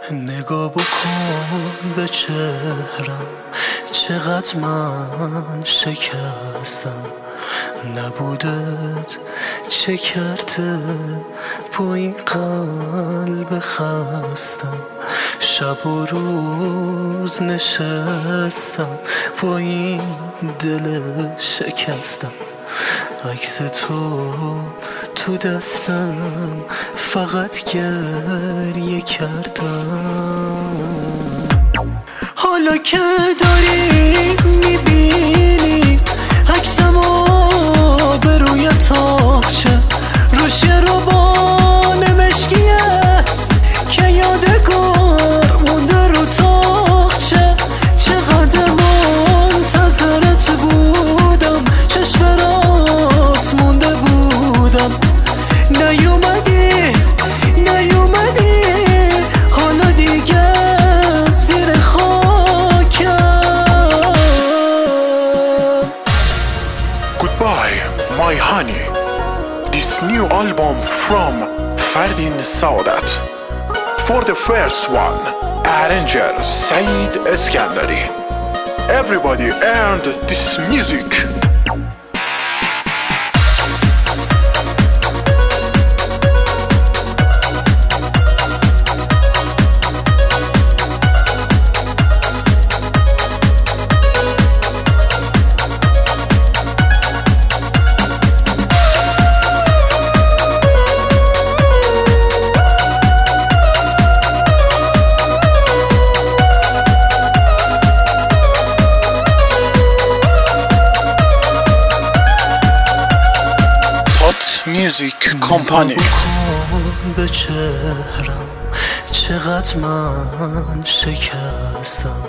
نگاه بکن به چهرم، چقدر من شکستم. نبودت چه کرده با این قلب خستم. شب و روز نشستم با این دل شکستم. عکس تو دستم، فقط گریه کردم. حالا که داری میبینی عکسمو به روی تاقچه، روش روبان مشکیه که یادگار مونده رو تاقچه. چقدر منتظرت بودم، چشم رات مونده بودم. نیومدی حالا دیگه زیر خاکم. Goodbye, my honey. This new album from Fardin Saadat. For the first one, arranger Saeed Eskandari. Everybody earned this music. Music Company. به چهرم چقدر من شکستم.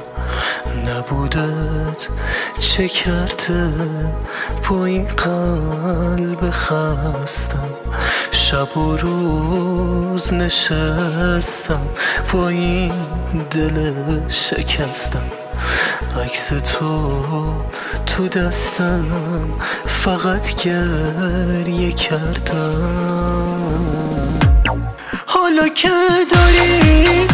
نبودت چه کرده با این قلب خستم. شب و روز نشستم با این دل شکستم. عکس تو دستم، فقط گریه کردم. حالا که داری